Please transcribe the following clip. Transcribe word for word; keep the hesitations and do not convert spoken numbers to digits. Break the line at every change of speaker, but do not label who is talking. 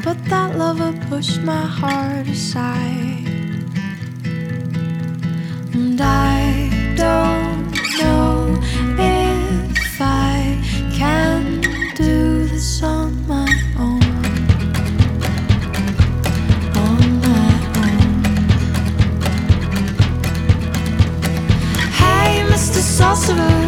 but that lover pushed my heart aside. And I don't know if I can do this on my own. On my own. Hey, Mister Sorcerer,